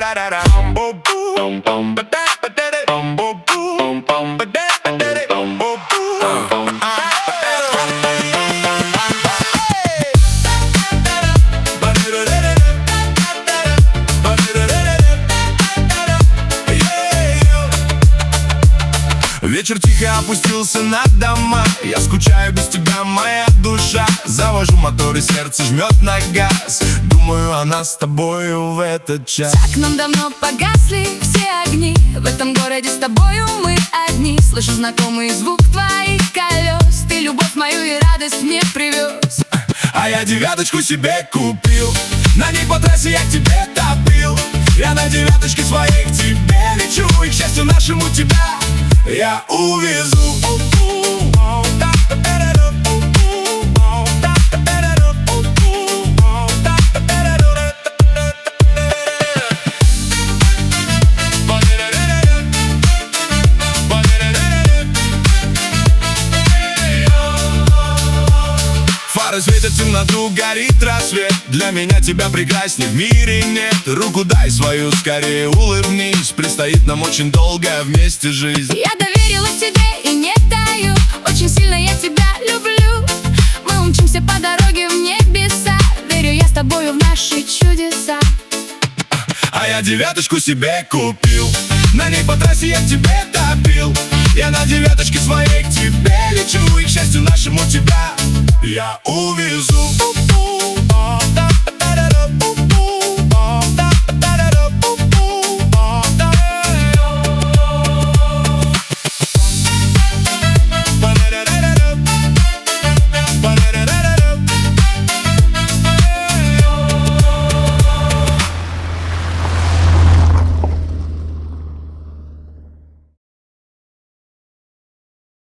Вечер тихо опустился на дома. Я скучаю без тебя, моя душа. Завожу мотор и сердце жмет на газ. Думаю о нас с тобою в этот час. За окном давно погасли все огни. В этом городе с тобою мы одни. Слышу знакомый звук твоих колес. Ты любовь мою и радость мне привез. А я девяточку себе купил. На ней по трассе я к тебе топил. Я на девяточке своей к тебе лечу. И к счастью нашему тебя я увезу. Фары светят, в темноту горит рассвет. Для меня тебя прекрасней в мире нет. Руку дай свою, скорее улыбнись. Предстоит нам очень долгая вместе жизнь. Я доверилась тебе и не таю. Очень сильно я тебя люблю. Мы умчимся по дороге в небеса. Верю я с тобою в наши чудеса. А я девяточку себе купил. На ней по трассе я к тебе топил. Я на девяточке своей к тебе лечу. И к счастью нашему тебя я увезу.